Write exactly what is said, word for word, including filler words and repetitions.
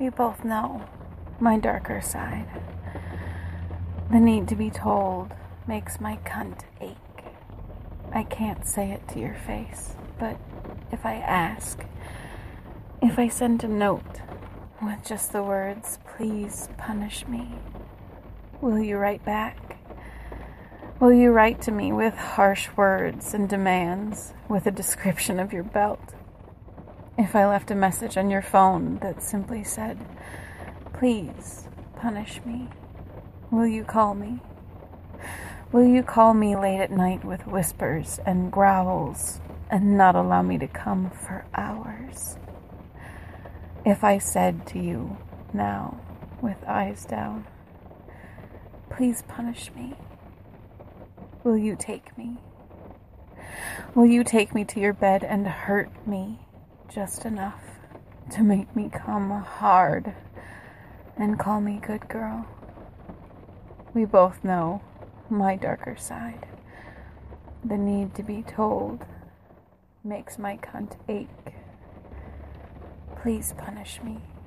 We both know my darker side. The need to be told makes my cunt ache. I can't say it to your face, but if I ask, if I send a note with just the words, "Please punish me," will you write back? Will you write to me with harsh words and demands, with a description of your belt? If I left a message on your phone that simply said, "Please punish me," will you call me? Will you call me late at night with whispers and growls and not allow me to come for hours? If I said to you now, with eyes down, "Please punish me," will you take me? Will you take me to your bed and hurt me just enough to make me come hard and call me good girl? We both know my darker side. The need to be told makes my cunt ache. Please punish me.